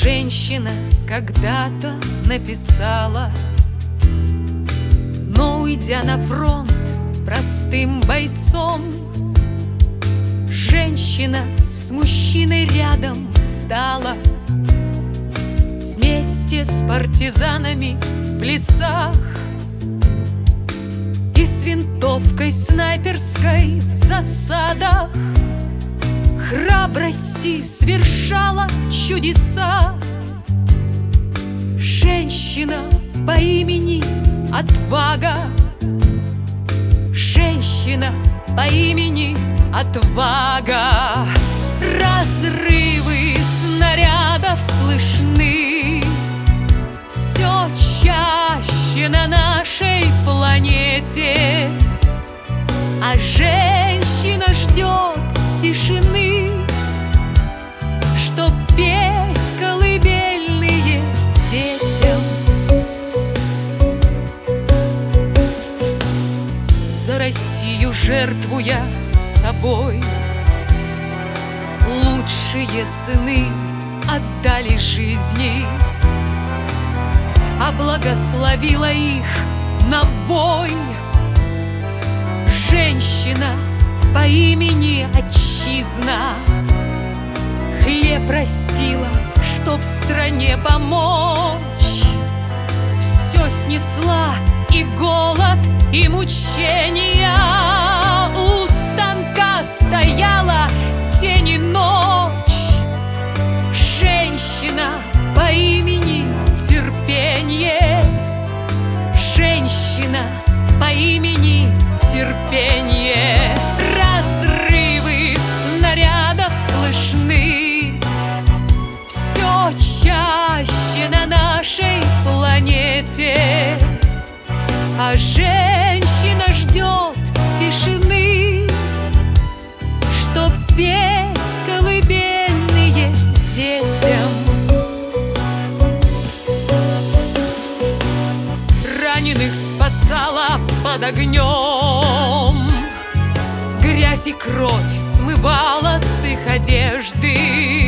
Женщина когда-то написала, но уйдя на фронт простым бойцом, женщина с мужчиной рядом встала, вместе с партизанами в плясах и с винтовкой снайперской в засадах храбрости совершала чудеса. Женщина по имени Отвага, женщина по имени Отвага. Разрывы снарядов слышны все чаще на нашей планете, а женщина ждет тишины, чтоб петь колыбельные детям. За Россию жертвуя собой, лучшие сыны отдали жизни, а благословила их на бой женщина по имени Отчизна. Хлеб растила, чтоб стране помочь, все снесла и голод, и мучения. У станка стояла день и ночь, женщина по имени Терпенье, женщина по имени Терпенье. Разрывы снарядов слышны все чаще на нашей планете, а женщина ждет тишины, чтоб петь колыбельные детям. Раненых спасала под огнем, грязь и кровь смывала с их одежды.